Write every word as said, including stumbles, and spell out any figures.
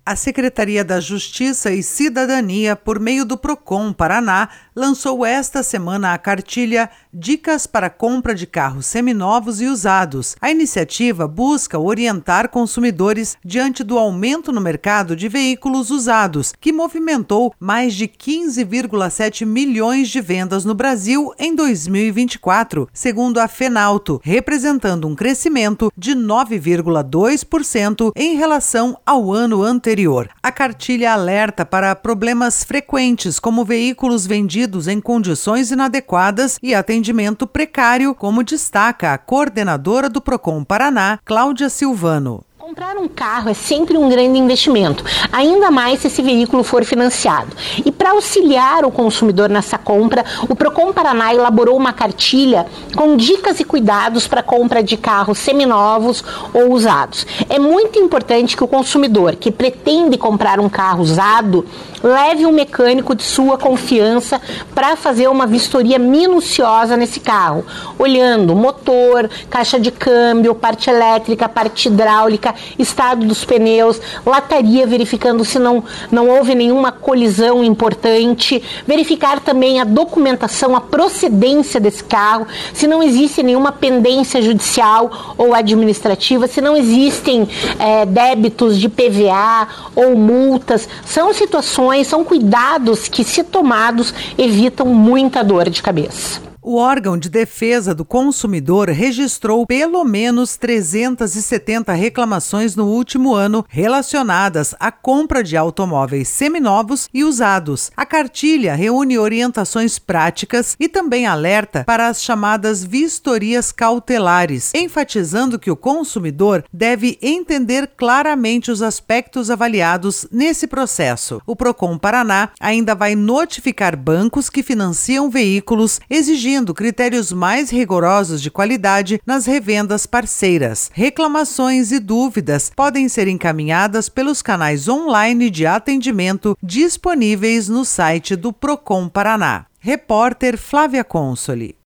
A Secretaria da Justiça e Cidadania, por meio do Procon Paraná, lançou esta semana a cartilha Dicas para Compra de Carros Seminovos e Usados. A iniciativa busca orientar consumidores diante do aumento no mercado de veículos usados, que movimentou mais de quinze vírgula sete milhões de vendas no Brasil em dois mil e vinte e quatro, segundo a Fenauto, representando um crescimento de nove vírgula dois por cento em relação ao ano anterior. A cartilha alerta para problemas frequentes, como veículos vendidos em condições inadequadas e atendimento precário, como destaca a coordenadora do Procon Paraná, Cláudia Silvano. Comprar um carro é sempre um grande investimento, ainda mais se esse veículo for financiado. E para auxiliar o consumidor nessa compra, o Procon Paraná elaborou uma cartilha com dicas e cuidados para a compra de carros seminovos ou usados. É muito importante que o consumidor que pretende comprar um carro usado leve um mecânico de sua confiança para fazer uma vistoria minuciosa nesse carro, olhando motor, caixa de câmbio, parte elétrica, parte hidráulica, estado dos pneus, lataria, verificando se não, não houve nenhuma colisão importante, verificar também a documentação, a procedência desse carro, se não existe nenhuma pendência judicial ou administrativa, se não existem é, débitos de P V A ou multas. São situações, são cuidados que, se tomados, evitam muita dor de cabeça. O órgão de defesa do consumidor registrou pelo menos trezentas e setenta reclamações no último ano relacionadas à compra de automóveis seminovos e usados. A cartilha reúne orientações práticas e também alerta para as chamadas vistorias cautelares, enfatizando que o consumidor deve entender claramente os aspectos avaliados nesse processo. O Procon Paraná ainda vai notificar bancos que financiam veículos, exigindo critérios mais rigorosos de qualidade nas revendas parceiras. Reclamações e dúvidas podem ser encaminhadas pelos canais online de atendimento disponíveis no site do Procon Paraná. Repórter Flávia Consoli.